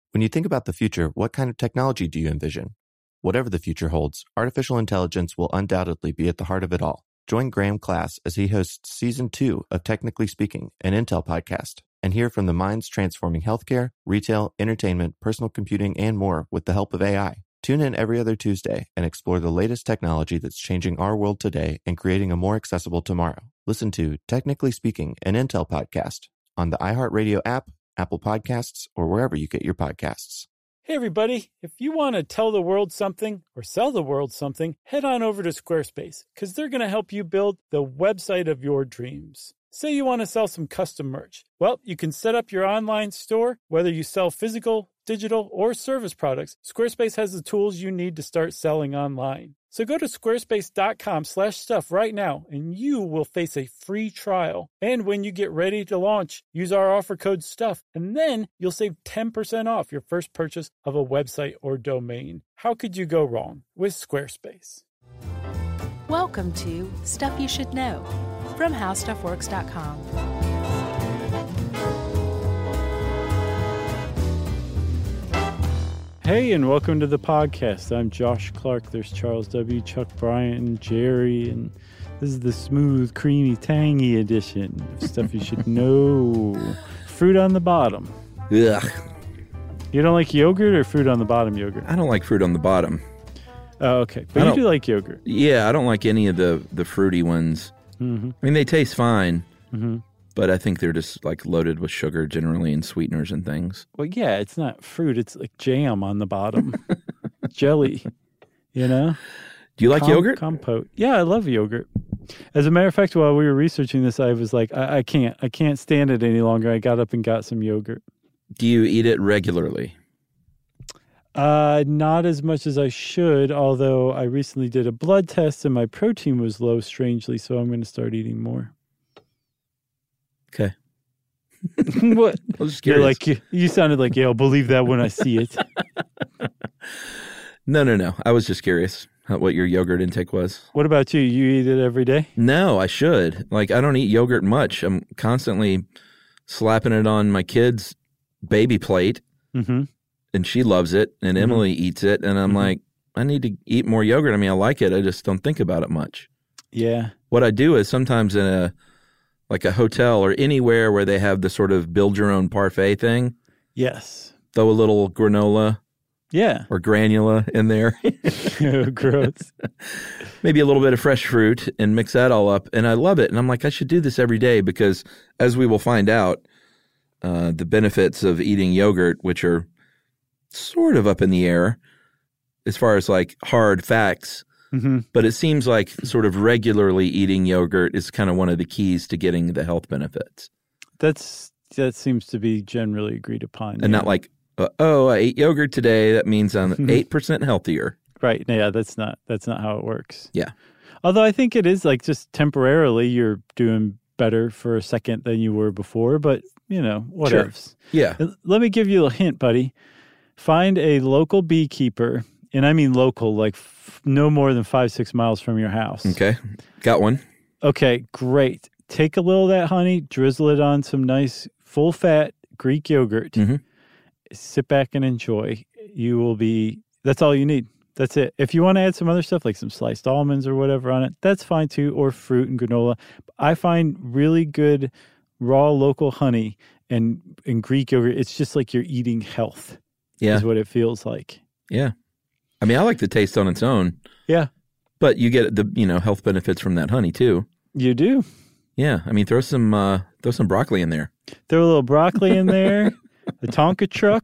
When you think about the future, what kind of technology do you envision? Whatever the future holds, artificial intelligence will undoubtedly be at the heart of it all. Join Graham Class as he hosts Season 2 of Technically Speaking, an Intel podcast, and hear from the minds transforming healthcare, retail, entertainment, personal computing, and more with the help of AI. Tune in every other Tuesday and explore the latest technology that's changing our world today and creating a more accessible tomorrow. Listen to Technically Speaking, an Intel podcast on the iHeartRadio app, Apple Podcasts, or wherever you get your podcasts. Hey, everybody. If you want to tell the world something or sell the world something, head on over to Squarespace, because they're going to help you build the website of your dreams. Say you want to sell some custom merch. Well, you can set up your online store, whether you sell physical, digital, or service products. Squarespace has the tools you need to start selling online. So go to squarespace.com/stuff right now, and you will face a free trial. And when you get ready to launch, use our offer code STUFF, and then you'll save 10% off your first purchase of a website or domain. How could you go wrong with Squarespace? Welcome to Stuff You Should Know from HowStuffWorks.com. Hey, and welcome to the podcast. I'm Josh Clark. There's Charles W., Chuck Bryant, and Jerry, and this is the smooth, creamy, tangy edition of Stuff You Should Know. Fruit on the bottom. Ugh. You don't like yogurt or fruit on the bottom yogurt? I don't like fruit on the bottom. Oh, okay. But you do like yogurt. Yeah, I don't like any of the fruity ones. Mm-hmm. I mean, they taste fine, Mm-hmm. but I think they're just like loaded with sugar generally and sweeteners and things. Well, yeah, it's not fruit. It's like jam on the bottom. Jelly, you know? Do you like yogurt? Compote. Yeah, I love yogurt. As a matter of fact, while we were researching this, I was like, I can't stand it any longer. I got up and got some yogurt. Do you eat it regularly? Not as much as I should, although I recently did a blood test and my protein was low, strangely, so I'm going to start eating more. Okay. What? I was just curious. You sounded like, yeah, I'll believe that when I see it. No. I was just curious what your yogurt intake was. What about you? You eat it every day? No, I should. Like, I don't eat yogurt much. I'm constantly slapping it on my kid's baby plate. Mm-hmm. And she loves it, and Emily eats it, and I'm like, I need to eat more yogurt. I mean, I like it. I just don't think about it much. Yeah. What I do is sometimes in a hotel or anywhere where they have the sort of build your own parfait thing. Yes. Throw a little granola. Yeah. Or granula in there. Oh, gross. Maybe a little bit of fresh fruit and mix that all up. And I love it. And I'm like, I should do this every day because as we will find out, the benefits of eating yogurt, which are sort of up in the air as far as like hard facts, but it seems like sort of regularly eating yogurt is kind of one of the keys to getting the health benefits. That seems to be generally agreed upon. And not like, I ate yogurt today. That means I'm 8% healthier. Right. Yeah, that's not how it works. Yeah. Although I think it is like just temporarily you're doing better for a second than you were before, but you know, whatever. Sure. Yeah. Let me give you a hint, buddy. Find a local beekeeper, and I mean local, like no more than 5-6 miles from your house. Okay. Got one. Okay, great. Take a little of that honey, drizzle it on some nice full-fat Greek yogurt. Mm-hmm. Sit back and enjoy. That's all you need. That's it. If you want to add some other stuff, like some sliced almonds or whatever on it, that's fine too, or fruit and granola. I find really good raw local honey and Greek yogurt. It's just like you're eating health. Yeah. Is what it feels like. Yeah. I mean, I like the taste on its own. Yeah. But you get the, health benefits from that honey too. You do. Yeah. I mean, throw some broccoli in there. Throw a little broccoli in there, a Tonka truck,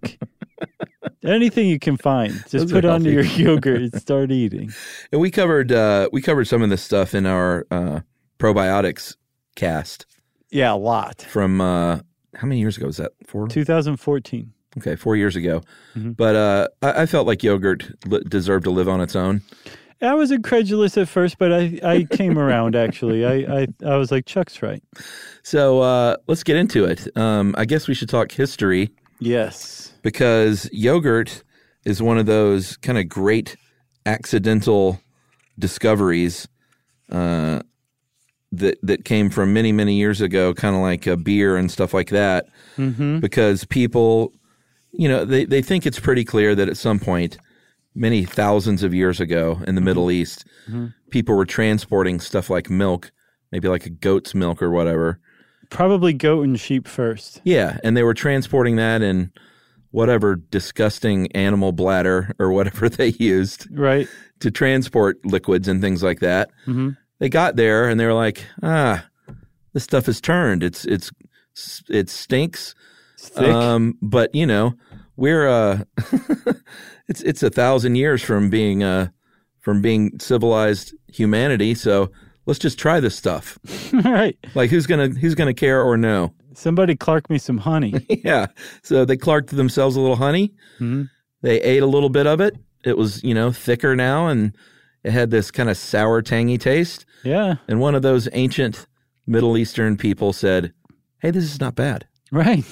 anything you can find. Just put it under your yogurt and start eating. And we covered some of this stuff in our probiotics cast. Yeah, a lot. From how many years ago was that? 2014. Okay, 4 years ago. Mm-hmm. But I felt like yogurt deserved to live on its own. I was incredulous at first, but I came around, actually. I was like, Chuck's right. So let's get into it. I guess we should talk history. Yes. Because yogurt is one of those kind of great accidental discoveries that came from many, many years ago, kind of like beer and stuff like that. Mm-hmm. Because people they think it's pretty clear that at some point, many thousands of years ago in the Middle East, people were transporting stuff like milk, maybe like a goat's milk or whatever. Probably goat and sheep first. Yeah, and they were transporting that in whatever disgusting animal bladder or whatever they used to transport liquids and things like that. Mm-hmm. They got there and they were like, this stuff is turned. It stinks. It's thick. But we're it's 1,000 years from being civilized humanity. So let's just try this stuff. Right. Like who's gonna care or know? Somebody clark me some honey. Yeah. So they clarked themselves a little honey. Mm-hmm. They ate a little bit of it. It was, thicker now, and it had this kind of sour, tangy taste. Yeah. And one of those ancient Middle Eastern people said, hey, this is not bad. Right.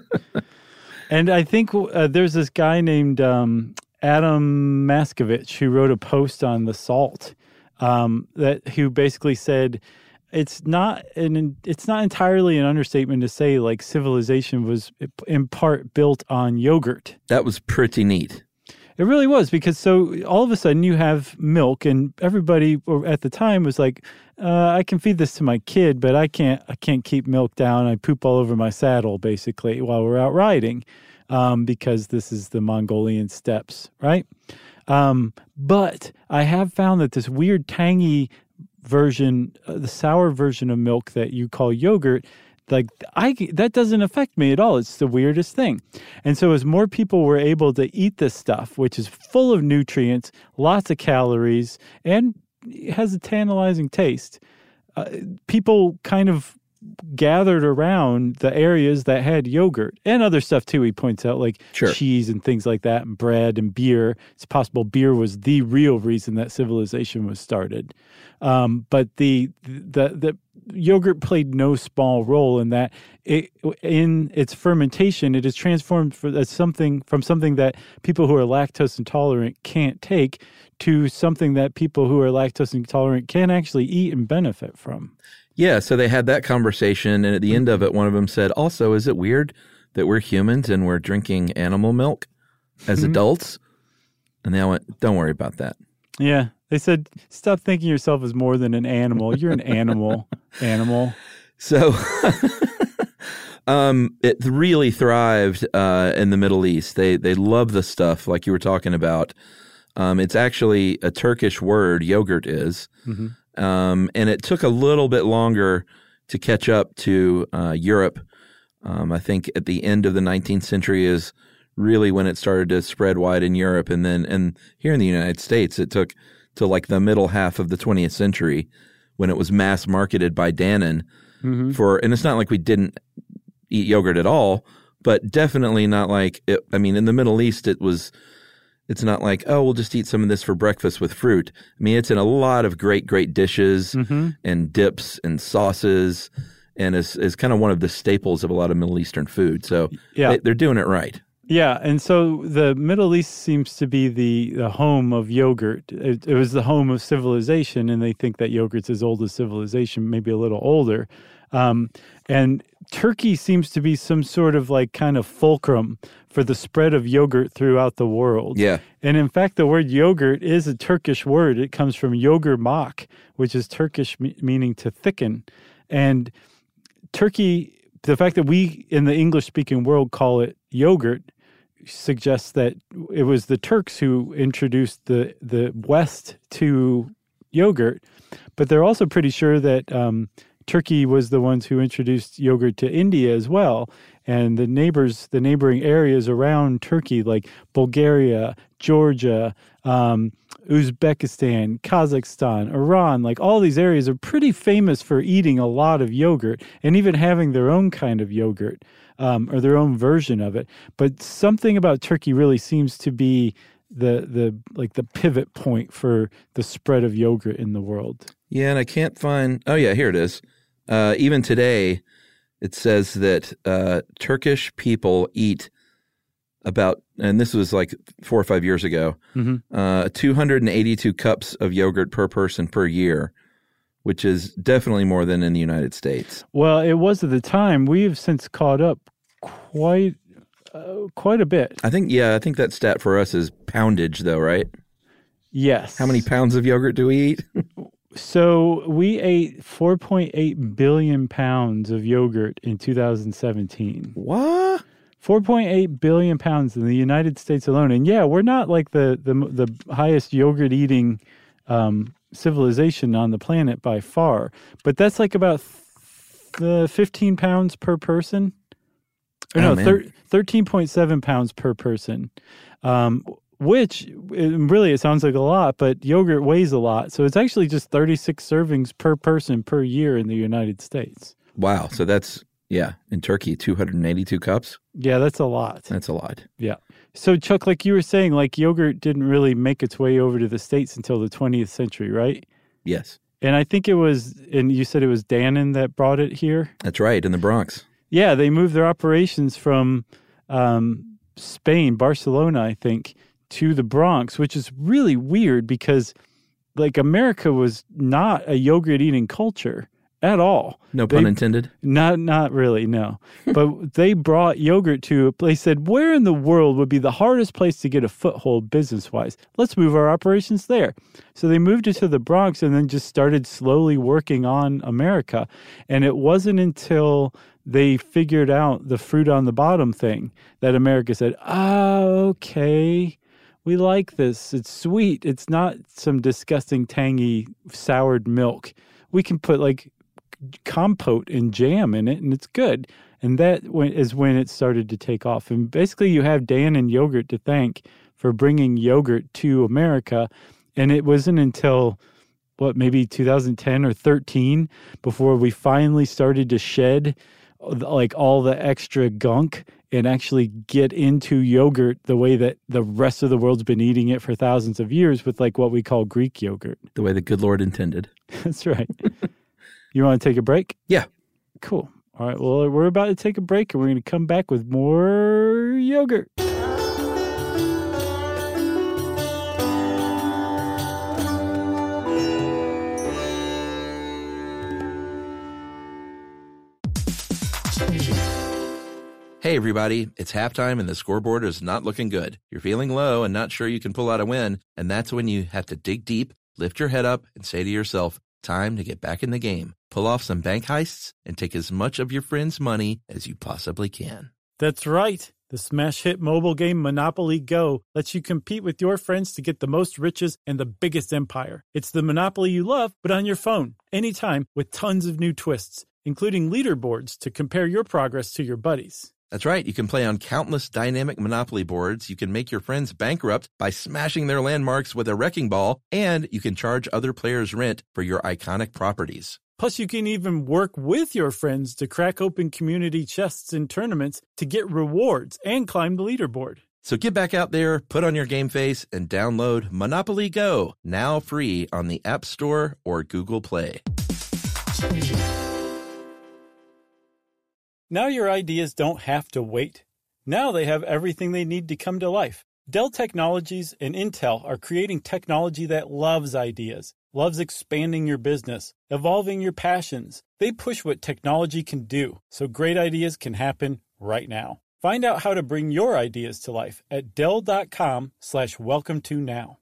And I think there's this guy named Adam Maskovich who wrote a post on the salt who basically said it's not entirely an understatement to say like civilization was in part built on yogurt. That was pretty neat. It really was, because so all of a sudden you have milk, and everybody at the time was like, I can feed this to my kid, but I can't keep milk down. I poop all over my saddle basically while we're out riding, because this is the Mongolian steppes, right? But I have found that this weird tangy version, the sour version of milk that you call yogurt, that doesn't affect me at all. It's the weirdest thing. And so as more people were able to eat this stuff, which is full of nutrients, lots of calories, and has a tantalizing taste, people kind of gathered around the areas that had yogurt and other stuff too. He points out like cheese and things like that, and bread and beer. It's possible beer was the real reason that civilization was started. But the yogurt played no small role in that. In its fermentation, it is transformed from something that people who are lactose intolerant can't take to something that people who are lactose intolerant can actually eat and benefit from. Yeah, so they had that conversation, and at the end of it, one of them said, also, is it weird that we're humans and we're drinking animal milk as adults? And they all went, don't worry about that. Yeah. They said, stop thinking yourself as more than an animal. You're an animal. So it really thrived in the Middle East. They love the stuff like you were talking about. It's actually a Turkish word, yogurt is. Mm-hmm. And it took a little bit longer to catch up to Europe. I think at the end of the 19th century is really when it started to spread wide in Europe. And here in the United States, it took to like the middle half of the 20th century when it was mass marketed by Dannon and it's not like we didn't eat yogurt at all, but definitely not like it. I mean, in the Middle East, it's not like, oh, we'll just eat some of this for breakfast with fruit. I mean, it's in a lot of great, great dishes and dips and sauces, and is kind of one of the staples of a lot of Middle Eastern food. So they're doing it right. Yeah, and so the Middle East seems to be the home of yogurt. It was the home of civilization, and they think that yogurt's as old as civilization, maybe a little older. And Turkey seems to be some sort of like kind of fulcrum for the spread of yogurt throughout the world. Yeah. And in fact, the word yogurt is a Turkish word. It comes from yogurmak, which is Turkish meaning to thicken. And Turkey, the fact that we in the English-speaking world call it yogurt suggests that it was the Turks who introduced the West to yogurt. But they're also pretty sure that Turkey was the ones who introduced yogurt to India as well. And the neighboring areas around Turkey, like Bulgaria, Georgia, Uzbekistan, Kazakhstan, Iran, like all these areas are pretty famous for eating a lot of yogurt and even having their own kind of yogurt or their own version of it. But something about Turkey really seems to be the pivot point for the spread of yogurt in the world. Yeah, and I can't find. Oh yeah, here it is. Even today, it says that Turkish people eat about, and this was like 4 or 5 years ago, 282 cups of yogurt per person per year, which is definitely more than in the United States. Well, it was at the time. We have since caught up quite quite a bit. I think that stat for us is poundage, though, right? Yes. How many pounds of yogurt do we eat? So we ate 4.8 billion pounds of yogurt in 2017. What? 4.8 billion pounds in the United States alone. And yeah, we're not like the highest yogurt eating civilization on the planet by far, but that's like about 15 pounds per person. Or no, 13.7 pounds per person. Which really, it sounds like a lot, but yogurt weighs a lot. So it's actually just 36 servings per person per year in the United States. Wow. So that's, in Turkey, 282 cups. Yeah, that's a lot. That's a lot. Yeah. So Chuck, like you were saying, like yogurt didn't really make its way over to the States until the 20th century, right? Yes. And I think and you said it was Dannon that brought it here? That's right, in the Bronx. Yeah, they moved their operations from Spain, Barcelona, I think, to the Bronx, which is really weird because, like, America was not a yogurt-eating culture at all. No pun intended? Not really, no. But they brought yogurt to a place, said, where in the world would be the hardest place to get a foothold business-wise? Let's move our operations there. So they moved it to the Bronx and then just started slowly working on America. And it wasn't until they figured out the fruit on the bottom thing that America said, okay, we like this. It's sweet. It's not some disgusting, tangy, soured milk. We can put like compote and jam in it, and it's good. And that is when it started to take off. And basically, you have Dannon Yogurt to thank for bringing yogurt to America. And it wasn't until, maybe 2010 or 13 before we finally started to shed like all the extra gunk and actually get into yogurt the way that the rest of the world's been eating it for thousands of years with like what we call Greek yogurt. The way the good Lord intended. That's right. You want to take a break? Yeah. Cool. All right. Well, we're about to take a break and we're going to come back with more yogurt. Hey, everybody, it's halftime and the scoreboard is not looking good. You're feeling low and not sure you can pull out a win, and that's when you have to dig deep, lift your head up, and say to yourself, time to get back in the game. Pull off some bank heists and take as much of your friends' money as you possibly can. That's right. The smash hit mobile game Monopoly Go lets you compete with your friends to get the most riches and the biggest empire. It's the Monopoly you love, but on your phone, anytime, with tons of new twists, including leaderboards to compare your progress to your buddies. That's right. You can play on countless dynamic Monopoly boards. You can make your friends bankrupt by smashing their landmarks with a wrecking ball, and you can charge other players rent for your iconic properties. Plus, you can even work with your friends to crack open community chests in tournaments to get rewards and climb the leaderboard. So get back out there, put on your game face, and download Monopoly Go, now free on the App Store or Google Play. Now your ideas don't have to wait. Now they have everything they need to come to life. Dell Technologies and Intel are creating technology that loves ideas, loves expanding your business, evolving your passions. They push what technology can do, so great ideas can happen right now. Find out how to bring your ideas to life at Dell.com/welcome-to-now.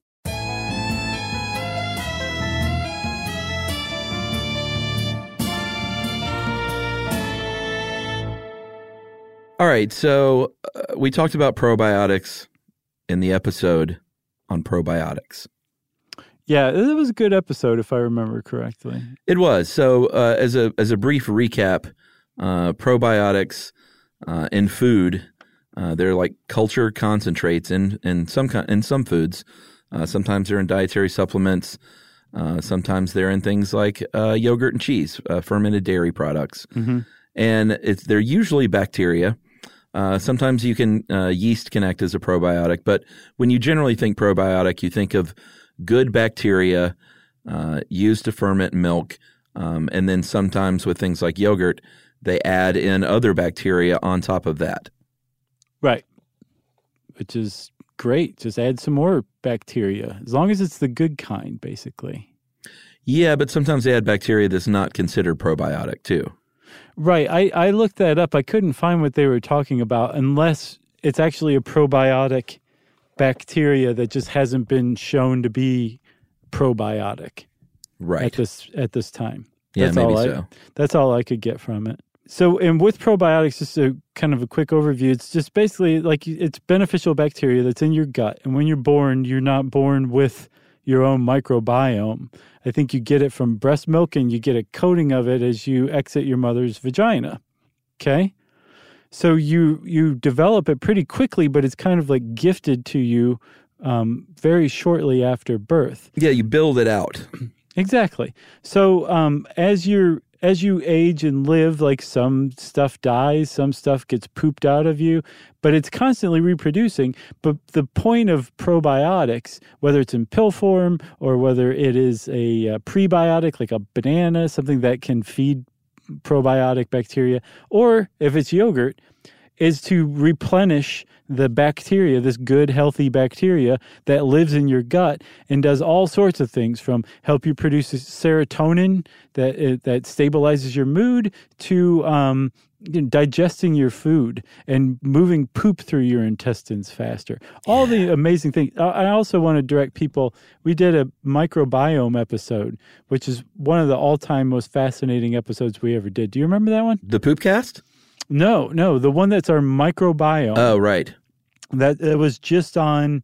All right, so we talked about probiotics in the episode on probiotics. Yeah, it was a good episode if I remember correctly. It was. So as a brief recap, probiotics in food, they're like culture concentrates in some foods. Sometimes they're in dietary supplements. Sometimes they're in things like yogurt and cheese, fermented dairy products. Mm-hmm. And they're usually bacteria. Sometimes yeast can act as a probiotic, but when you generally think probiotic, you think of good bacteria used to ferment milk, and then sometimes with things like yogurt, they add in other bacteria on top of that. Right, which is great. Just add some more bacteria, as long as it's the good kind, basically. Yeah, but sometimes they add bacteria that's not considered probiotic, too. Right. I looked that up. I couldn't find what they were talking about unless it's actually a probiotic bacteria that just hasn't been shown to be probiotic Right. at this time. Yeah, That's maybe all so. That's all I could get from it. So, and with probiotics, just a kind of a quick overview, it's just basically like it's beneficial bacteria that's in your gut. And when you're born, you're not born with your own microbiome. I think you get it from breast milk and you get a coating of it as you exit your mother's vagina. Okay? So you develop it pretty quickly, but it's kind of like gifted to you very shortly after birth. Yeah, you build it out. Exactly. So as you age and live, like some stuff dies, some stuff gets pooped out of you, but it's constantly reproducing. But the point of probiotics, whether it's in pill form or whether it is a prebiotic, like a banana, something that can feed probiotic bacteria, or if it's yogurt, is to replenish the bacteria, this good, healthy bacteria that lives in your gut and does all sorts of things, from help you produce serotonin that stabilizes your mood to digesting your food and moving poop through your intestines faster. All the amazing things. I also want to direct people. We did a microbiome episode, which is one of the all-time most fascinating episodes we ever did. Do you remember that one? The Poopcast? No, the one that's our microbiome. Oh, right. That it was just on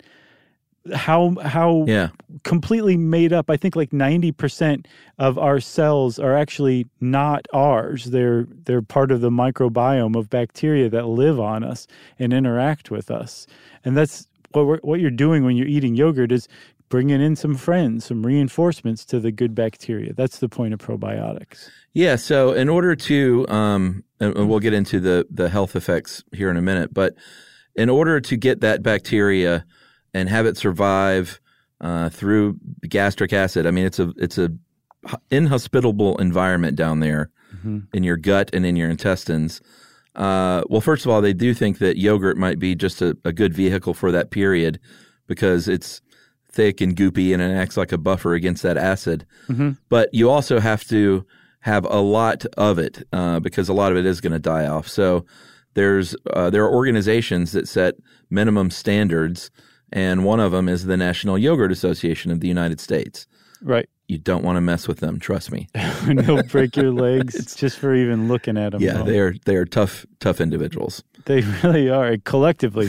how completely made up. I think like 90% of our cells are actually not ours. They're part of the microbiome of bacteria that live on us and interact with us. And that's what you're doing when you're eating yogurt is bringing in some friends, some reinforcements to the good bacteria. That's the point of probiotics. Yeah. So in order to, and we'll get into the health effects here in a minute, but in order to get that bacteria and have it survive through gastric acid, I mean, it's a inhospitable environment down there in your gut and in your intestines. Well, first of all, they do think that yogurt might be just a good vehicle for that period because it's thick and goopy and it acts like a buffer against that acid. Mm-hmm. But you also have to have a lot of it because a lot of it is going to die off. So there are organizations that set minimum standards, and one of them is the National Yogurt Association of the United States. Right. You don't want to mess with them, trust me. They'll break your legs just for even looking at them. Yeah, they are tough individuals. They really are, collectively.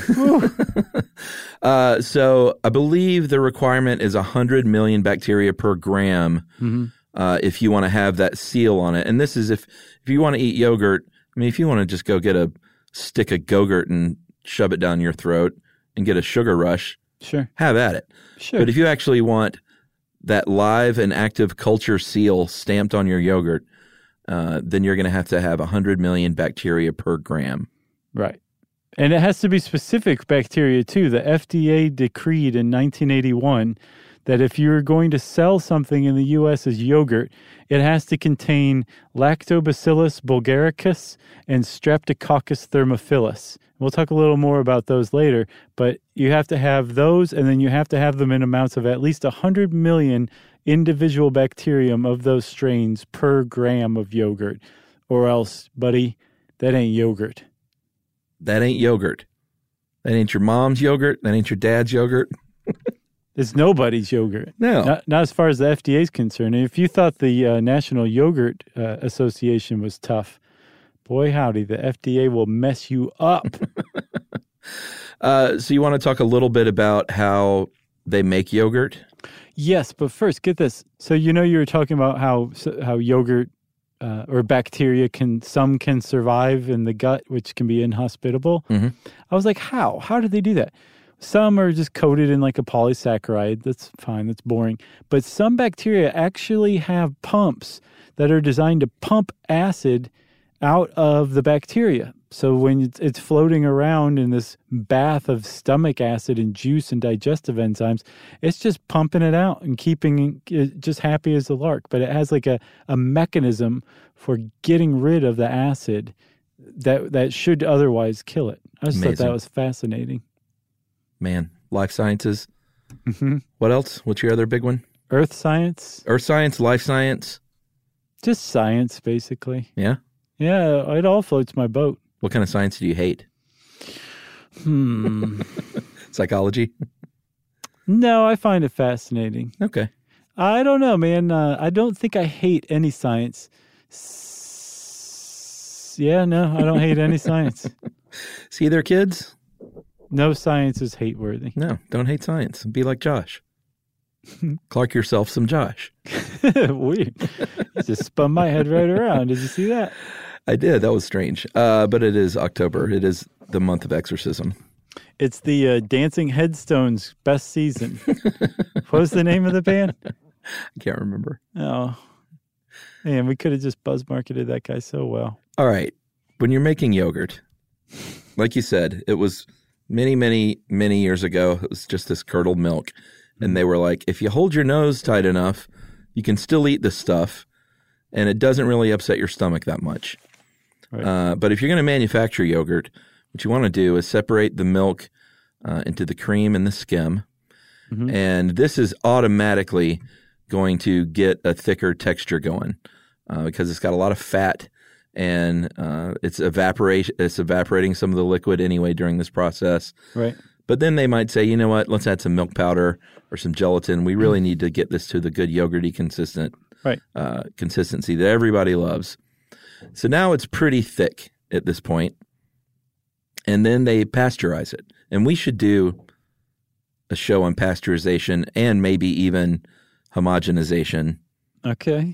So I believe the requirement is 100 million bacteria per gram if you want to have that seal on it. And this is if you want to eat yogurt, I mean, if you want to just go get a stick of Go-Gurt and shove it down your throat and get a sugar rush, sure, have at it. Sure. But if you actually want that live and active culture seal stamped on your yogurt, then you're going to have 100 million bacteria per gram. Right. And it has to be specific bacteria, too. The FDA decreed in 1981 that if you're going to sell something in the U.S. as yogurt, it has to contain Lactobacillus bulgaricus and Streptococcus thermophilus. We'll talk a little more about those later, but you have to have those, and then you have to have them in amounts of at least 100 million individual bacterium of those strains per gram of yogurt. Or else, buddy, that ain't yogurt. That ain't yogurt. That ain't your mom's yogurt. That ain't your dad's yogurt. It's nobody's yogurt. No. Not as far as the FDA is concerned. And if you thought the National Yogurt Association was tough, boy, howdy, the FDA will mess you up. So you want to talk a little bit about how they make yogurt? Yes, but first, get this. So you were talking about how yogurt or bacteria can survive in the gut, which can be inhospitable. Mm-hmm. I was like, how? How did they do that? Some are just coated in like a polysaccharide. That's fine. That's boring. But some bacteria actually have pumps that are designed to pump acid out of the bacteria. So when it's floating around in this bath of stomach acid and juice and digestive enzymes, it's just pumping it out and keeping it just happy as a lark. But it has like a mechanism for getting rid of the acid that should otherwise kill it. I just thought that was fascinating. Man, life sciences. Mm-hmm. What else? What's your other big one? Earth science. Earth science, life science. Just science, basically. Yeah? Yeah, it all floats my boat. What kind of science do you hate? Psychology? No, I find it fascinating. Okay. I don't know, man. I don't think I hate any science. Yeah, no, I don't hate any science. See there, kids? No science is hate-worthy. No, don't hate science. Be like Josh. Clark yourself some Josh. Weird. You just spun my head right around. Did you see that? I did. That was strange. But it is October. It is the month of exorcism. It's the Dancing Headstones best season. What was the name of the band? I can't remember. Oh, man, we could have just buzz marketed that guy so well. All right. When you're making yogurt, like you said, it was many, many, many years ago. It was just this curdled milk. And they were like, if you hold your nose tight enough, you can still eat this stuff. And it doesn't really upset your stomach that much. Right. But if you're going to manufacture yogurt, what you want to do is separate the milk into the cream and the skim. Mm-hmm. And this is automatically going to get a thicker texture going because it's got a lot of fat and it's evaporating some of the liquid anyway during this process. Right. But then they might say, you know what, let's add some milk powder or some gelatin. We really need to get this to the good yogurty consistency that everybody loves. So now it's pretty thick at this point. And then they pasteurize it. And we should do a show on pasteurization and maybe even homogenization. Okay.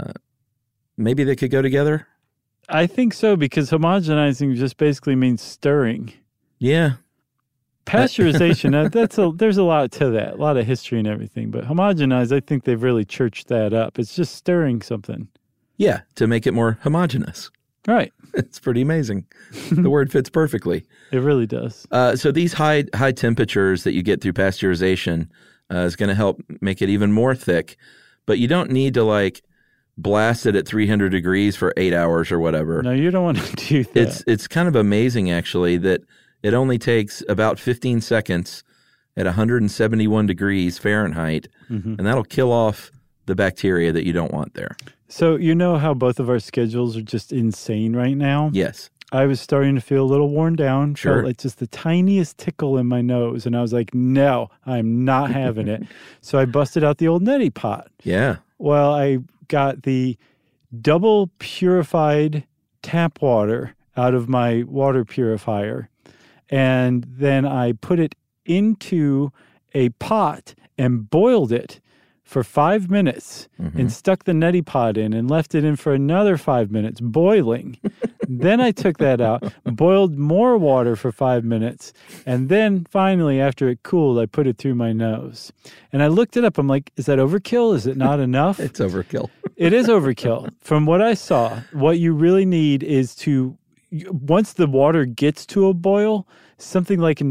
Maybe they could go together? I think so, because homogenizing just basically means stirring. Yeah. Pasteurization, there's a lot to that, a lot of history and everything. But homogenize, I think they've really churched that up. It's just stirring something. Yeah, to make it more homogeneous. Right. It's pretty amazing. The word fits perfectly. It really does. So these high temperatures that you get through pasteurization is going to help make it even more thick. But you don't need to blast it at 300 degrees for 8 hours or whatever. No, you don't want to do that. It's kind of amazing, actually, that it only takes about 15 seconds at 171 degrees Fahrenheit, and that'll kill off the bacteria that you don't want there. So you know how both of our schedules are just insane right now? Yes. I was starting to feel a little worn down. Sure. Felt like just the tiniest tickle in my nose. And I was like, no, I'm not having it. So I busted out the old neti pot. Yeah. Well, I got the double purified tap water out of my water purifier. And then I put it into a pot and boiled it for 5 minutes and stuck the neti pot in and left it in for another 5 minutes boiling. Then I took that out, boiled more water for 5 minutes, and then finally, after it cooled, I put it through my nose. And I looked it up. I'm like, is that overkill? Is it not enough? It's overkill. It is overkill. From what I saw, what you really need is to, once the water gets to a boil, something like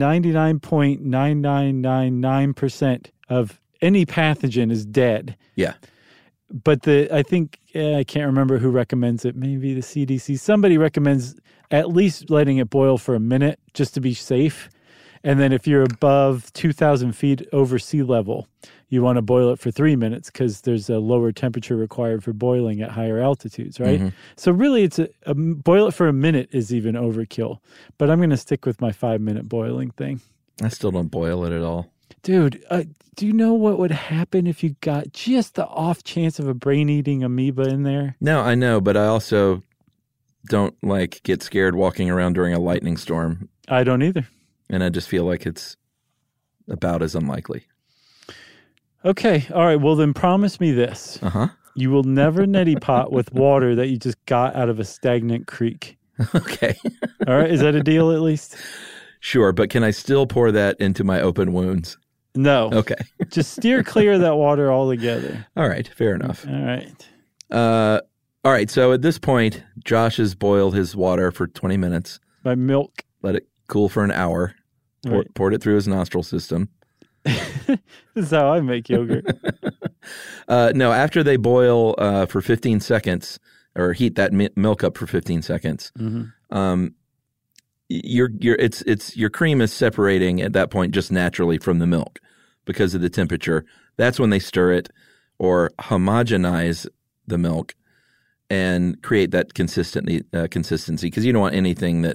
99.9999% of any pathogen is dead. Yeah. But I think, I can't remember who recommends it. Maybe the CDC. Somebody recommends at least letting it boil for a minute just to be safe. And then if you're above 2,000 feet over sea level, you want to boil it for 3 minutes because there's a lower temperature required for boiling at higher altitudes, right? Mm-hmm. So really, it's boil it for a minute is even overkill. But I'm going to stick with my 5-minute boiling thing. I still don't boil it at all. Dude, do you know what would happen if you got just the off chance of a brain-eating amoeba in there? No, I know, but I also don't get scared walking around during a lightning storm. I don't either. And I just feel like it's about as unlikely. Okay, all right, well then promise me this. You will never neti pot with water that you just got out of a stagnant creek. Okay. All right, is that a deal at least? Sure, but can I still pour that into my open wounds? No. Okay. Just steer clear of that water altogether. All right, fair enough. All right. All right, so at this point, Josh has boiled his water for 20 minutes. My milk. Let it cool for an hour. Right. Poured it through his nostril system. This is how I make yogurt. No, after they boil for 15 seconds, or heat that milk up for 15 seconds, your cream is separating at that point just naturally from the milk because of the temperature. That's when they stir it or homogenize the milk and create that consistency because you don't want anything that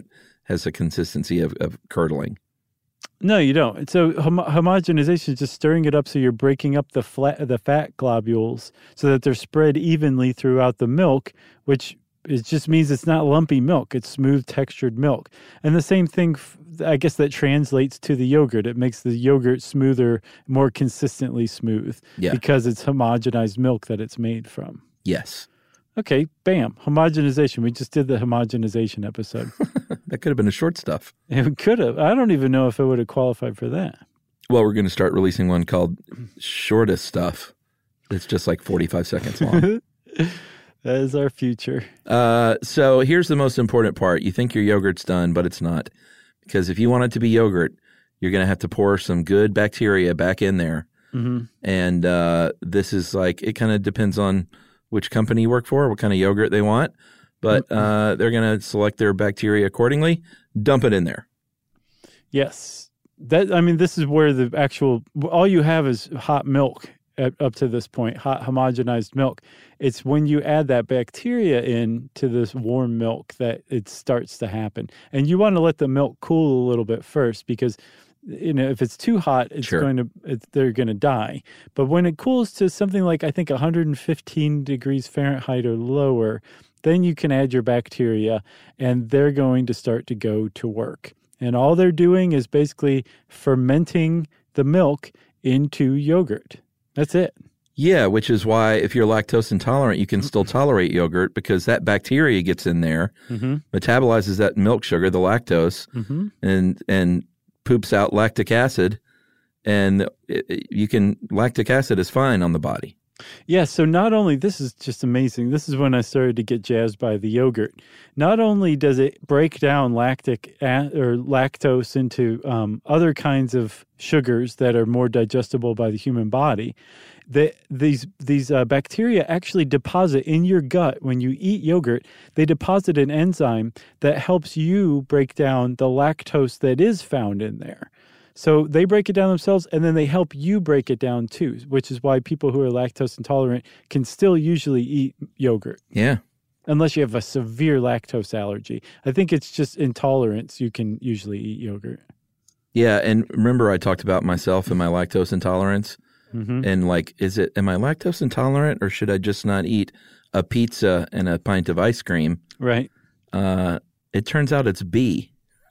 has a consistency of curdling. No, you don't. So homogenization is just stirring it up so you're breaking up the fat globules so that they're spread evenly throughout the milk, which it just means it's not lumpy milk. It's smooth textured milk. And the same thing, I guess, that translates to the yogurt. It makes the yogurt smoother, more consistently smooth because it's homogenized milk that it's made from. Yes. Okay, bam, homogenization. We just did the homogenization episode. That could have been a short stuff. It could have. I don't even know if it would have qualified for that. Well, we're going to start releasing one called Shortest Stuff. It's just like 45 seconds long. That is our future. So here's the most important part. You think your yogurt's done, but it's not. Because if you want it to be yogurt, you're going to have to pour some good bacteria back in there. Mm-hmm. And this is like, it kind of depends on which company you work for, what kind of yogurt they want. But they're going to select their bacteria accordingly, dump it in there. Yes. This is where the actual, all you have is hot milk up to this point, hot homogenized milk. It's when you add that bacteria in to this warm milk that it starts to happen. And you want to let the milk cool a little bit first because, if it's too hot, they're going to die. But when it cools to something like, I think, 115 degrees Fahrenheit or lower, then you can add your bacteria and they're going to start to go to work. And all they're doing is basically fermenting the milk into yogurt. That's it. Yeah, which is why if you're lactose intolerant, you can still tolerate yogurt because that bacteria gets in there, metabolizes that milk sugar, the lactose, and poops out lactic acid, and lactic acid is fine on the body. Yeah, so not only, this is just amazing. This is when I started to get jazzed by the yogurt. Not only does it break down lactose into other kinds of sugars that are more digestible by the human body, these bacteria actually deposit in your gut when you eat yogurt. They deposit an enzyme that helps you break down the lactose that is found in there. So they break it down themselves, and then they help you break it down too, which is why people who are lactose intolerant can still usually eat yogurt. Yeah. Unless you have a severe lactose allergy. I think it's just intolerance. You can usually eat yogurt. Yeah, and remember I talked about myself and my lactose intolerance? Mm-hmm. And like, am I lactose intolerant, or should I just not eat a pizza and a pint of ice cream? Right. It turns out it's B.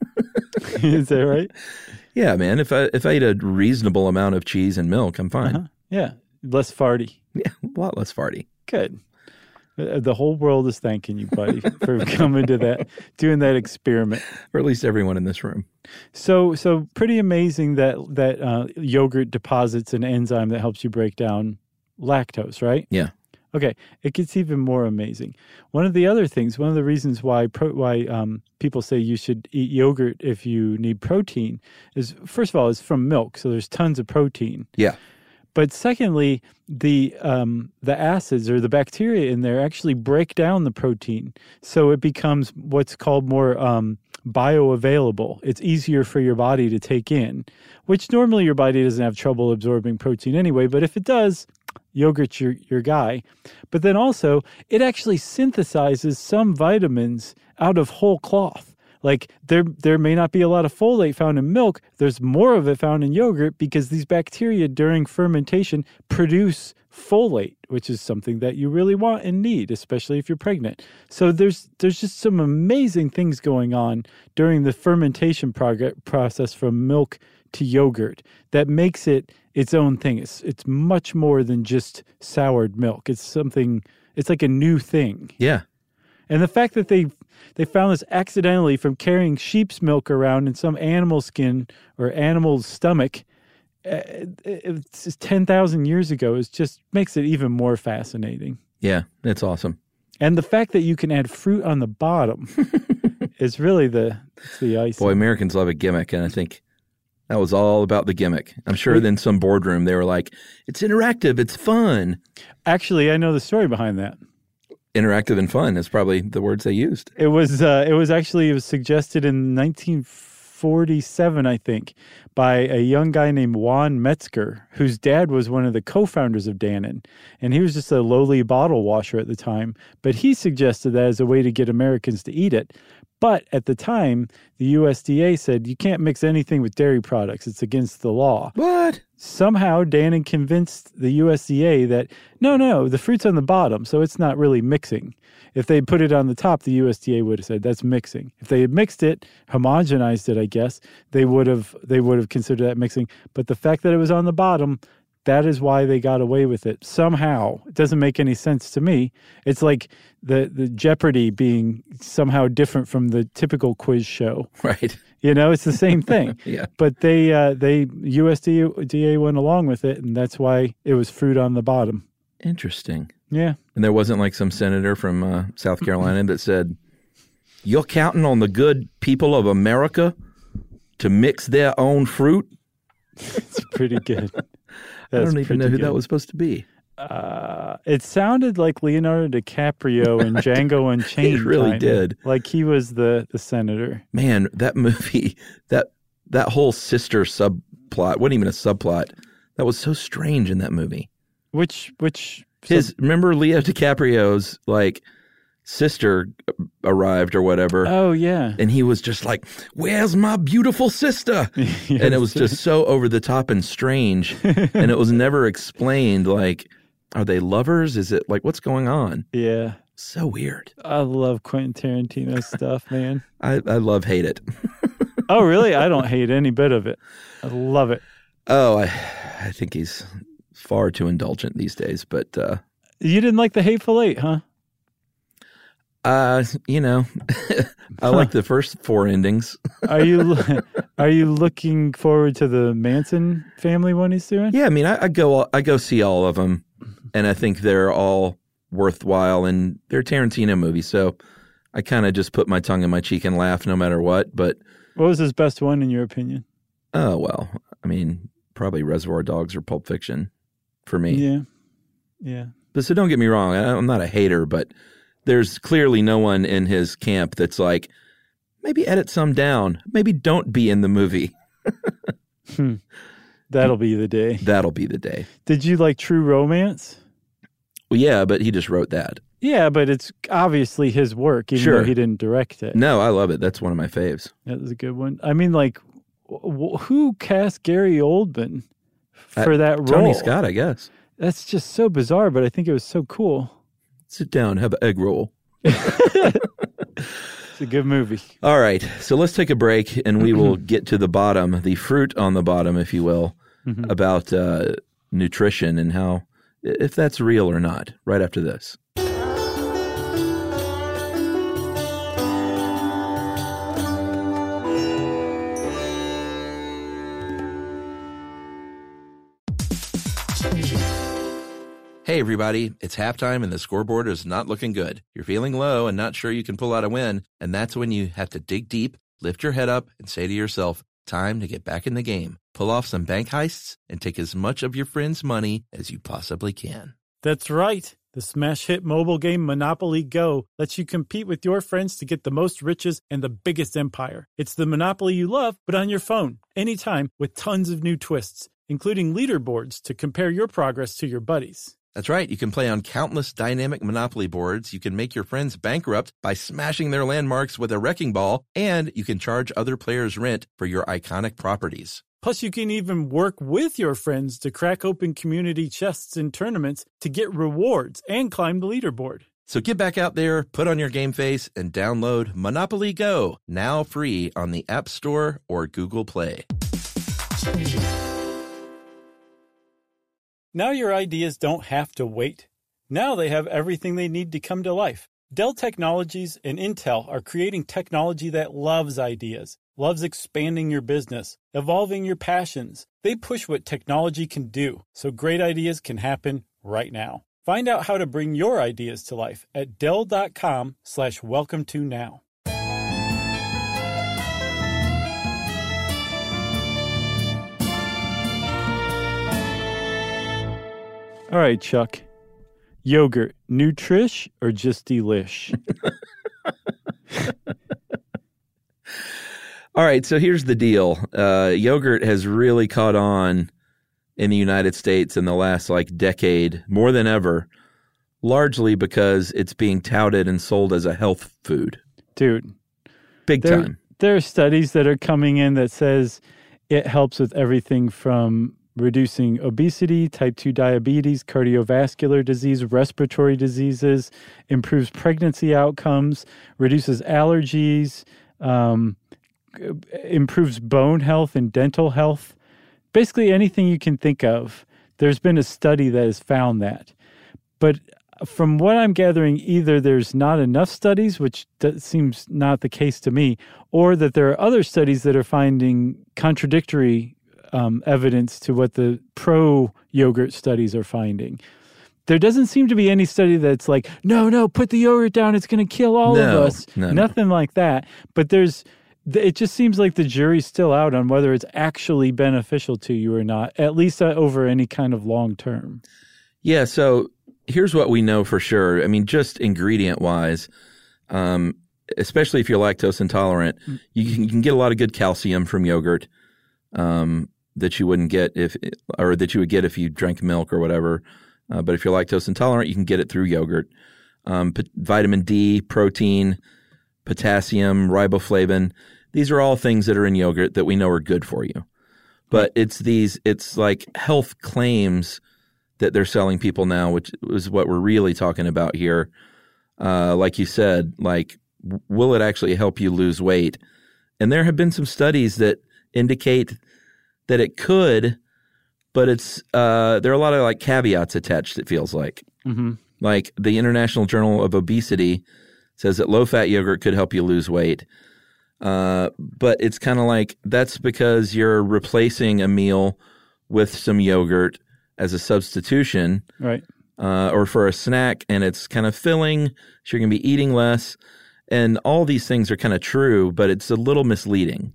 Is that right? Yeah, man. If I eat a reasonable amount of cheese and milk, I'm fine. Yeah, less farty. Yeah, a lot less farty. Good. The whole world is thanking you, buddy, for coming to doing that experiment. Or at least everyone in this room. So pretty amazing that yogurt deposits an enzyme that helps you break down lactose, right? Yeah. Okay, it gets even more amazing. One of the reasons why people say you should eat yogurt if you need protein is, first of all, it's from milk, so there's tons of protein. Yeah. But secondly, the acids or the bacteria in there actually break down the protein, so it becomes what's called more bioavailable. It's easier for your body to take in, which normally your body doesn't have trouble absorbing protein anyway, but if it does, yogurt's your guy. But then also, it actually synthesizes some vitamins out of whole cloth. Like there may not be a lot of folate found in milk. There's more of it found in yogurt because these bacteria during fermentation produce folate, which is something that you really want and need, especially if you're pregnant. So there's just some amazing things going on during the fermentation process from milk to yogurt that makes it its own thing. It's much more than just soured milk. It's like a new thing. Yeah. And the fact that they found this accidentally from carrying sheep's milk around in some animal skin or animal's stomach, it's 10,000 years ago, is just makes it even more fascinating. Yeah, it's awesome. And the fact that you can add fruit on the bottom is really the icing. Boy, Americans love a gimmick, and I think that was all about the gimmick. I'm sure in some boardroom they were like, it's interactive, it's fun. Actually, I know the story behind that. Interactive and fun is probably the words they used. It was suggested in 1947, I think, by a young guy named Juan Metzger, whose dad was one of the co-founders of Dannon. And he was just a lowly bottle washer at the time. But he suggested that as a way to get Americans to eat it. But at the time, the USDA said you can't mix anything with dairy products. It's against the law. What? Somehow, Dannon convinced the USDA that, no, the fruit's on the bottom, so it's not really mixing. If they put it on the top, the USDA would have said that's mixing. If they had mixed it, homogenized it, I guess, they would have considered that mixing. But the fact that it was on the bottom, that is why they got away with it. Somehow. It doesn't make any sense to me. It's like the Jeopardy being somehow different from the typical quiz show. Right. You know, it's the same thing. Yeah. But they USDA went along with it, and that's why it was fruit on the bottom. Interesting. Yeah. And there wasn't like some senator from South Carolina that said, "You're counting on the good people of America to mix their own fruit?" It's pretty good. I don't even know who that was supposed to be. It sounded like Leonardo DiCaprio in Django Unchained. It really kinda. did. Like he was the senator. Man, that movie, that whole sister subplot, wasn't even a subplot. That was so strange in that movie. Remember Leo DiCaprio's like sister arrived or whatever. Oh yeah. And he was just like, "Where's my beautiful sister?" Yes. And it was just so over the top and strange. And it was never explained, like, are they lovers? Is it like, what's going on? Yeah. So weird. I love Quentin Tarantino stuff, man. I hate it. Oh, really? I don't hate any bit of it. I love it. Oh, I think he's far too indulgent these days, but you didn't like The Hateful Eight, huh? I like the first 4 endings. Are you looking forward to the Manson family one he's doing? Yeah, I mean, I go see all of them, and I think they're all worthwhile, and they're Tarantino movies, so I kind of just put my tongue in my cheek and laugh no matter what. But what was his best one in your opinion? Oh, well, I mean, probably Reservoir Dogs or Pulp Fiction for me. Yeah. But so don't get me wrong, I'm not a hater, but there's clearly no one in his camp that's like, maybe edit some down, maybe don't be in the movie. That'll be the day. That'll be the day. Did you like True Romance? Well, yeah, but he just wrote that. Yeah, but it's obviously his work, even though he didn't direct it. No, I love it. That's one of my faves. That was a good one. I mean, like, who cast Gary Oldman for that role? Tony Scott, I guess. That's just so bizarre, but I think it was so cool. Sit down, have an egg roll. It's a good movie. All right, so let's take a break, and we will get to the bottom, the fruit on the bottom, if you will, about nutrition and how, if that's real or not, right after this. Hey everybody, it's halftime and the scoreboard is not looking good. You're feeling low and not sure you can pull out a win, and that's when you have to dig deep, lift your head up, and say to yourself, time to get back in the game. Pull off some bank heists and take as much of your friends' money as you possibly can. That's right. The smash hit mobile game Monopoly Go lets you compete with your friends to get the most riches and the biggest empire. It's the Monopoly you love, but on your phone, anytime, with tons of new twists, including leaderboards to compare your progress to your buddies. That's right. You can play on countless dynamic Monopoly boards. You can make your friends bankrupt by smashing their landmarks with a wrecking ball, and you can charge other players rent for your iconic properties. Plus, you can even work with your friends to crack open community chests in tournaments to get rewards and climb the leaderboard. So get back out there, put on your game face, and download Monopoly Go, now free on the App Store or Google Play. Now your ideas don't have to wait. Now they have everything they need to come to life. Dell Technologies and Intel are creating technology that loves ideas, loves expanding your business, evolving your passions. They push what technology can do, so great ideas can happen right now. Find out how to bring your ideas to life at Dell.com/welcome-to-now. All right, Chuck. Yogurt, Nutrish or just delish? All right, so here's the deal. Yogurt has really caught on in the United States in the last decade, more than ever, largely because it's being touted and sold as a health food. Dude. Big time. There are studies that are coming in that says it helps with everything from reducing obesity, type 2 diabetes, cardiovascular disease, respiratory diseases, improves pregnancy outcomes, reduces allergies, improves bone health and dental health. Basically anything you can think of. There's been a study that has found that. But from what I'm gathering, either there's not enough studies, which seems not the case to me, or that there are other studies that are finding contradictory evidence to what the pro-yogurt studies are finding. There doesn't seem to be any study that's like, no, put the yogurt down, it's going to kill all of us. Nothing like that. But it just seems like the jury's still out on whether it's actually beneficial to you or not, at least over any kind of long term. Yeah, so here's what we know for sure. I mean, just ingredient-wise, especially if you're lactose intolerant, you can get a lot of good calcium from yogurt that you wouldn't get that you would get if you drank milk or whatever. But if you're lactose intolerant, you can get it through yogurt. Vitamin D, protein, potassium, riboflavin. These are all things that are in yogurt that we know are good for you. But it's like health claims that they're selling people now, which is what we're really talking about here. Like you said, will it actually help you lose weight? And there have been some studies that indicate that it could, but there are a lot of caveats attached, it feels like. Mm-hmm. Like the International Journal of Obesity says that low-fat yogurt could help you lose weight. But it's kind of like that's because you're replacing a meal with some yogurt as a substitution. Right. Or for a snack, and it's kind of filling, so you're going to be eating less. And all these things are kind of true, but it's a little misleading.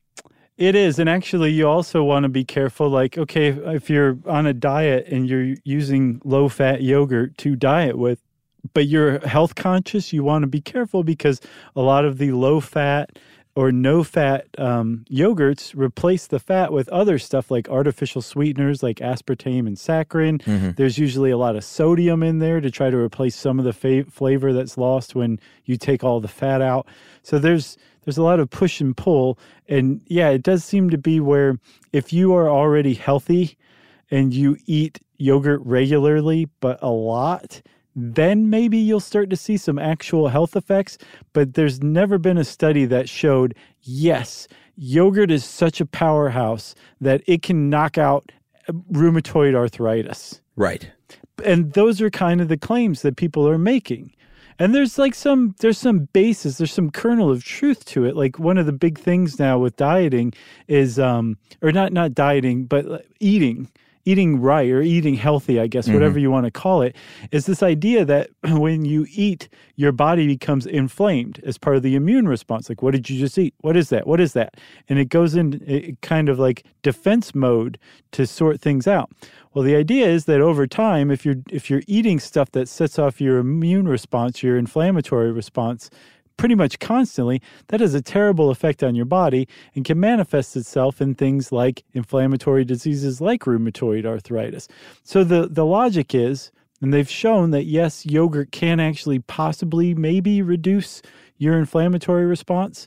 It is. And actually, you also want to be careful. Okay, if you're on a diet and you're using low-fat yogurt to diet with, but you're health conscious, you want to be careful because a lot of the low-fat or no-fat yogurts replace the fat with other stuff like artificial sweeteners like aspartame and saccharin. Mm-hmm. There's usually a lot of sodium in there to try to replace some of the flavor that's lost when you take all the fat out. So there's a lot of push and pull. And yeah, it does seem to be where if you are already healthy and you eat yogurt regularly but a lot, then maybe you'll start to see some actual health effects. But there's never been a study that showed, yes, yogurt is such a powerhouse that it can knock out rheumatoid arthritis. Right. And those are kind of the claims that people are making. And there's some basis, there's some kernel of truth to it. Like one of the big things now with dieting is, or not dieting, but eating right or eating healthy, I guess, whatever you want to call it, is this idea that when you eat, your body becomes inflamed as part of the immune response. Like, what did you just eat? What is that? What is that? And it goes in kind of like defense mode to sort things out. Well, the idea is that over time, if you're eating stuff that sets off your immune response, your inflammatory response, pretty much constantly, that has a terrible effect on your body and can manifest itself in things like inflammatory diseases like rheumatoid arthritis. So the logic is, and they've shown that yes, yogurt can actually possibly maybe reduce your inflammatory response.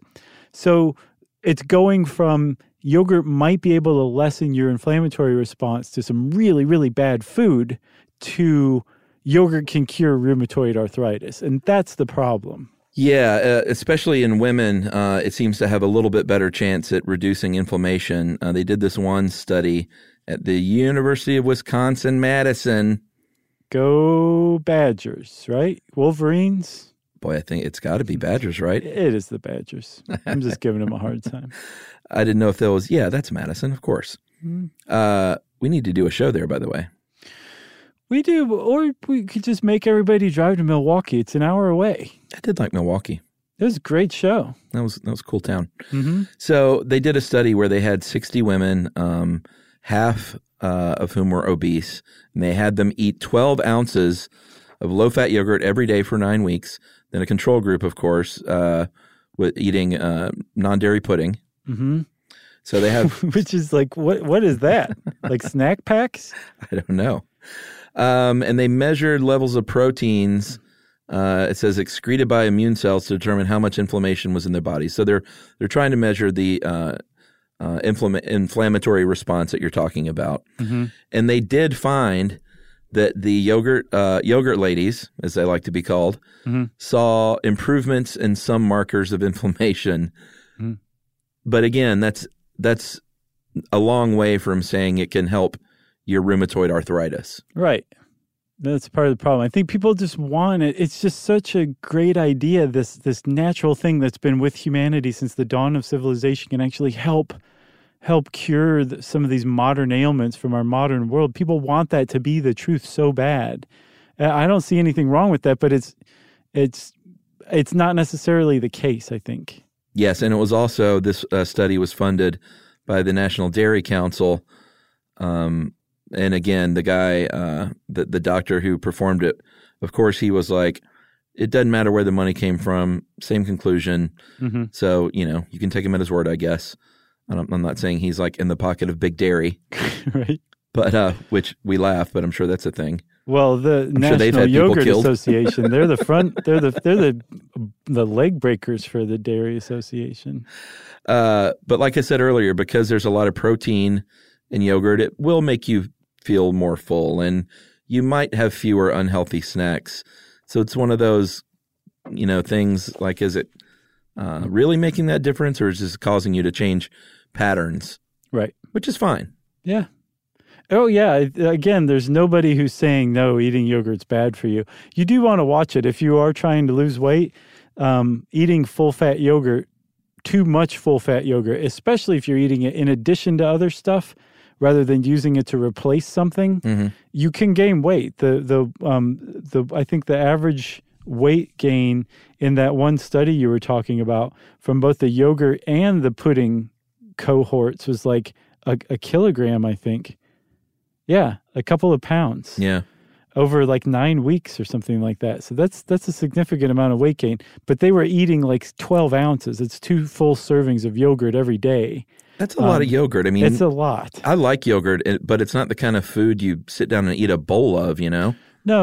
So it's going from yogurt might be able to lessen your inflammatory response to some really, really bad food to yogurt can cure rheumatoid arthritis. And that's the problem. Yeah, especially in women, it seems to have a little bit better chance at reducing inflammation. They did this one study at the University of Wisconsin-Madison. Go Badgers, right? Wolverines? Boy, I think it's got to be Badgers, right? It is the Badgers. I'm just giving them a hard time. I didn't know if that was, that's Madison, of course. Mm-hmm. We need to do a show there, by the way. We do, or we could just make everybody drive to Milwaukee. It's an hour away. I did like Milwaukee. It was a great show. That was a cool town. Mm-hmm. So they did a study where they had 60 women, half of whom were obese, and they had them eat 12 ounces of low-fat yogurt every day for 9 weeks. Then a control group, of course, with eating non-dairy pudding Mm-hmm. So they have... Which is like, what is that? Like snack packs? I don't know. And they measured levels of proteins. It says excreted by immune cells to determine how much inflammation was in their body. So they're trying to measure the inflammatory response that you're talking about. Mm-hmm. And they did find that the yogurt ladies, as they like to be called, mm-hmm. saw improvements in some markers of inflammation. Mm-hmm. But again, that's a long way from saying it can help your rheumatoid arthritis. Right. That's part of the problem. I think people just want it. It's just such a great idea, this natural thing that's been with humanity since the dawn of civilization can actually help cure some of these modern ailments from our modern world. People want that to be the truth so bad. I don't see anything wrong with that, but it's not necessarily the case, I think. Yes, and it was also, this study was funded by the National Dairy Council. And again, the guy, the doctor who performed it, of course, he was like, it doesn't matter where the money came from, same conclusion. Mm-hmm. So, you can take him at his word, I guess. I'm not saying he's like in the pocket of Big Dairy. Right. But, which we laugh, but I'm sure that's a thing. Well, the National Yogurt Association, they're the leg breakers for the Dairy Association. But like I said earlier, because there's a lot of protein in yogurt, it will make you feel more full, and you might have fewer unhealthy snacks. So it's one of those, things like, is it really making that difference, or is it just causing you to change patterns? Right. Which is fine. Yeah. Oh, yeah. Again, there's nobody who's saying, no, eating yogurt's bad for you. You do want to watch it. If you are trying to lose weight, eating full-fat yogurt, too much full-fat yogurt, especially if you're eating it in addition to other stuff, rather than using it to replace something, mm-hmm. you can gain weight. I think the average weight gain in that one study you were talking about from both the yogurt and the pudding cohorts was like a kilogram, I think. Yeah, a couple of pounds. Yeah. Over like 9 weeks or something like that. So that's a significant amount of weight gain. But they were eating like 12 ounces. It's 2 full servings of yogurt every day. That's a lot of yogurt. I mean, it's a lot. I like yogurt, but it's not the kind of food you sit down and eat a bowl of, No,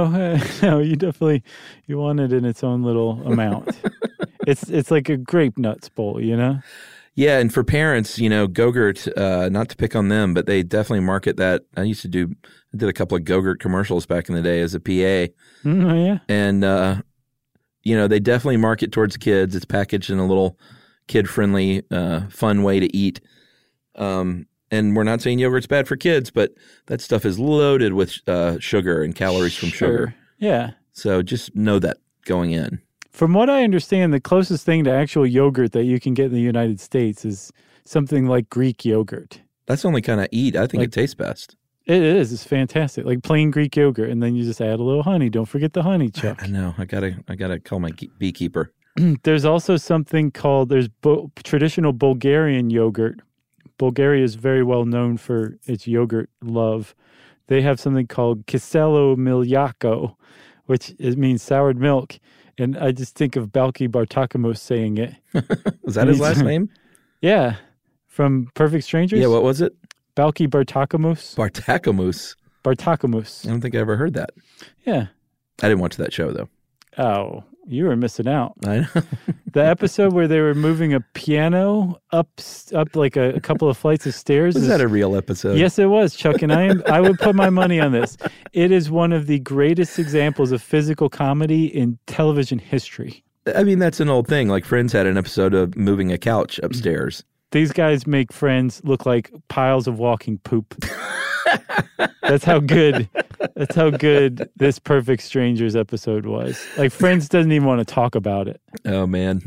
you want it in its own little amount. It's like a grape nuts bowl, Yeah, and for parents, Go-Gurt, not to pick on them, but they definitely market that. I did a couple of Go-Gurt commercials back in the day as a PA. Oh, yeah. And, they definitely market towards kids. It's packaged in a little kid-friendly, fun way to eat. And we're not saying yogurt's bad for kids, but that stuff is loaded with sugar and calories from sugar. Yeah. So just know that going in. From what I understand, the closest thing to actual yogurt that you can get in the United States is something like Greek yogurt. That's the only kind I eat. I think it tastes best. It is. It's fantastic. Like plain Greek yogurt, and then you just add a little honey. Don't forget the honey, Chuck. I know. I gotta call my beekeeper. There's also something called traditional Bulgarian yogurt. Bulgaria is very well known for its yogurt love. They have something called Kiselo Milyako, which means soured milk. And I just think of Balki Bartakamos saying it. Was that his last name? Yeah. From Perfect Strangers? Yeah, what was it? Balki Bartakamos. Bartakamos. I don't think I ever heard that. Yeah. I didn't watch that show, though. Oh, you were missing out. I know. The episode where they were moving a piano up like a couple of flights of stairs. Was that a real episode? Yes, it was, Chuck, and I would put my money on this. It is one of the greatest examples of physical comedy in television history. I mean, that's an old thing. Like Friends had an episode of moving a couch upstairs. These guys make Friends look like piles of walking poop. That's how good this Perfect Strangers episode was. Like Friends doesn't even want to talk about it. Oh man.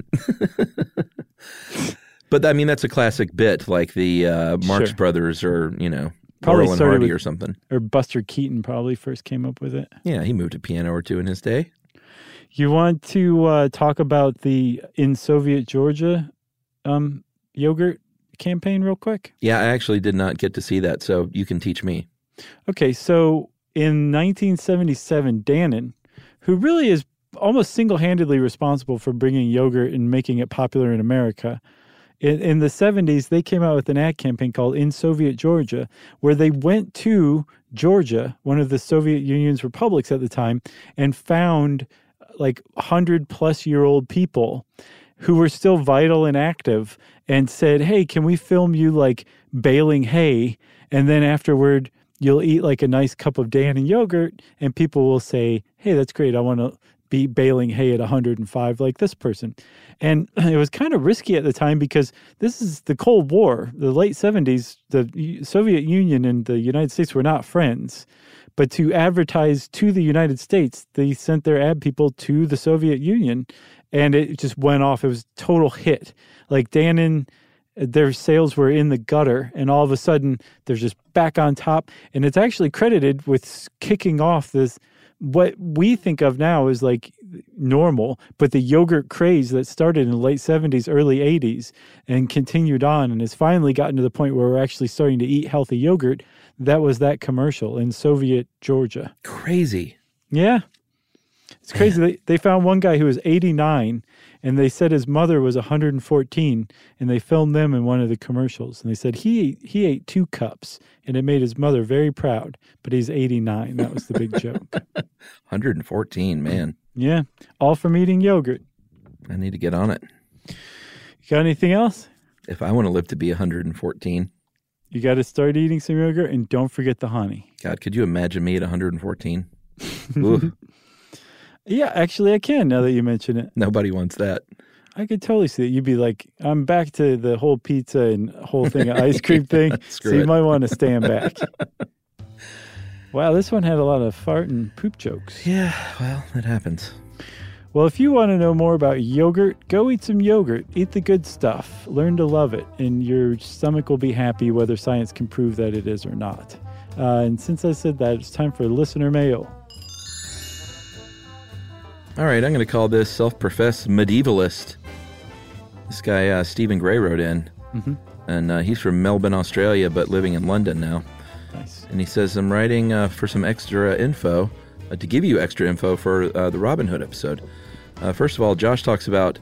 But I mean, that's a classic bit, like the Marx Brothers or, probably Laurel and Hardy or something. Or Buster Keaton probably first came up with it. Yeah, he moved a piano or two in his day. You want to talk about the in Soviet Georgia yogurt campaign real quick? Yeah, I actually did not get to see that, so you can teach me. Okay, so in 1977, Dannon, who really is almost single-handedly responsible for bringing yogurt and making it popular in America, in the 70s, they came out with an ad campaign called In Soviet Georgia, where they went to Georgia, one of the Soviet Union's republics at the time, and found like 100-plus-year-old people who were still vital and active and said, hey, can we film you like baling hay? And then afterward, you'll eat like a nice cup of Dannon yogurt, and people will say, hey, that's great. I want to be baling hay at 105 like this person. And it was kind of risky at the time because this is the Cold War, the late 70s. The Soviet Union and the United States were not friends. But to advertise to the United States, they sent their ad people to the Soviet Union, and it just went off. It was a total hit. Like Dannon, their sales were in the gutter, and all of a sudden they're just back on top. And it's actually credited with kicking off this, what we think of now as like normal, but the yogurt craze that started in the late 70s, early 80s, and continued on and has finally gotten to the point where we're actually starting to eat healthy yogurt. That was that commercial in Soviet Georgia. Crazy. Yeah. It's crazy. They found one guy who was 89, and they said his mother was 114, and they filmed them in one of the commercials. And they said he ate 2 cups, and it made his mother very proud, but he's 89. That was the big joke. 114, man. Yeah, all from eating yogurt. I need to get on it. You got anything else? If I want to live to be 114. You got to start eating some yogurt, and don't forget the honey. God, could you imagine me at 114? Ooh. Yeah, actually I can now that you mention it. Nobody wants that. I could totally see it. You'd be like, I'm back to the whole pizza and whole thing of ice cream thing. So you might want to stand back. Wow, this one had a lot of fart and poop jokes. Yeah, well, that happens. Well, if you want to know more about yogurt, go eat some yogurt. Eat the good stuff. Learn to love it. And your stomach will be happy whether science can prove that it is or not. And since I said that, it's time for listener mail. All right, I'm going to call this self-professed medievalist. This guy, Stephen Gray, wrote in. Mm-hmm. And he's from Melbourne, Australia, but living in London now. Nice. And he says, I'm writing for some extra info, to give you extra info for the Robin Hood episode. First of all, Josh talks about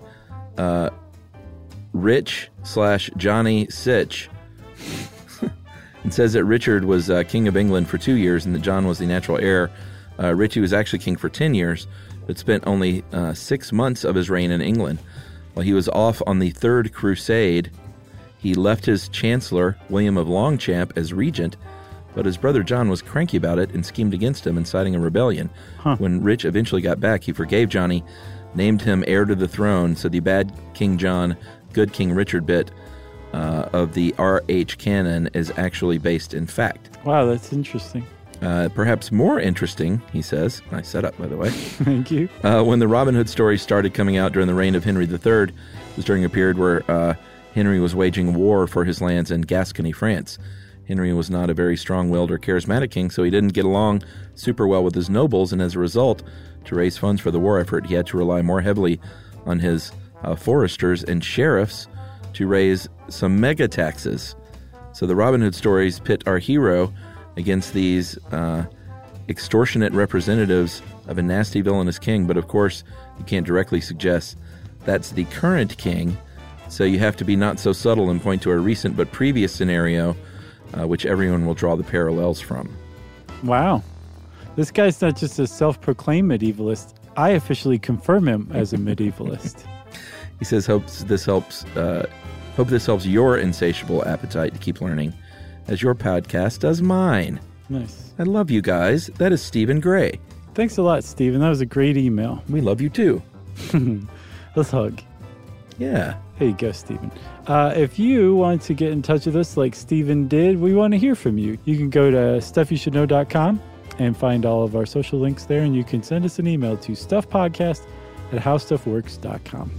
Rich/Johnny Sitch. And says that Richard was king of England for 2 years and that John was the natural heir. Richie was actually king for 10 years, but spent only 6 months of his reign in England. While he was off on the Third Crusade, he left his chancellor, William of Longchamp, as regent, but his brother John was cranky about it and schemed against him, inciting a rebellion. When Rich eventually got back, he forgave Johnny, named him heir to the throne, so the bad King John, good King Richard bit of the R.H. canon is actually based in fact. Wow, that's interesting. Perhaps more interesting, he says. Nice setup, by the way. Thank you. When the Robin Hood stories started coming out during the reign of Henry III, it was during a period where Henry was waging war for his lands in Gascony, France. Henry was not a very strong-willed or charismatic king, so he didn't get along super well with his nobles, and as a result, to raise funds for the war effort, he had to rely more heavily on his foresters and sheriffs to raise some mega taxes. So the Robin Hood stories pit our hero against these extortionate representatives of a nasty villainous king, but of course you can't directly suggest that's the current king, so you have to be not so subtle and point to a recent but previous scenario which everyone will draw the parallels from. Wow. This guy's not just a self-proclaimed medievalist. I officially confirm him as a medievalist. He says, hope this helps your insatiable appetite to keep learning, as your podcast does mine. Nice. I love you guys. That is Stephen Gray. Thanks a lot, Stephen. That was a great email. We love you too. Let's hug. Yeah. There you go, Stephen. If you want to get in touch with us like Stephen did, we want to hear from you. You can go to stuffyoushouldknow.com and find all of our social links there, and you can send us an email to stuffpodcast@howstuffworks.com.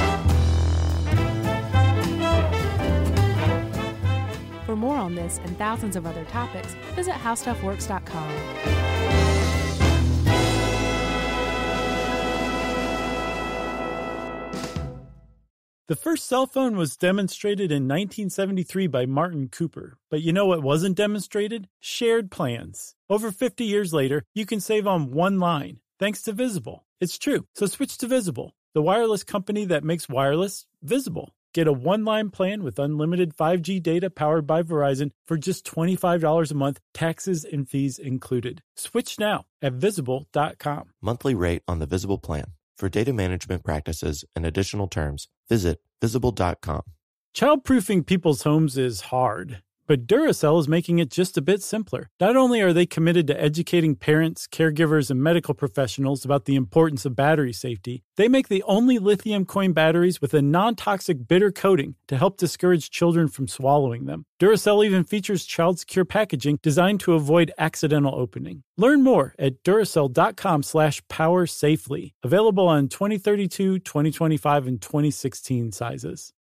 For more on this and thousands of other topics, visit howstuffworks.com. The first cell phone was demonstrated in 1973 by Martin Cooper. But you know what wasn't demonstrated? Shared plans. Over 50 years later, you can save on one line, thanks to Visible. It's true. So switch to Visible, the wireless company that makes wireless visible. Get a one-line plan with unlimited 5G data powered by Verizon for just $25 a month, taxes and fees included. Switch now at Visible.com. Monthly rate on the Visible plan. For data management practices and additional terms, visit Visible.com. Childproofing people's homes is hard, but Duracell is making it just a bit simpler. Not only are they committed to educating parents, caregivers, and medical professionals about the importance of battery safety, they make the only lithium coin batteries with a non-toxic bitter coating to help discourage children from swallowing them. Duracell even features child-secure packaging designed to avoid accidental opening. Learn more at Duracell.com/powersafely. Available on 2032, 2025, and 2016 sizes.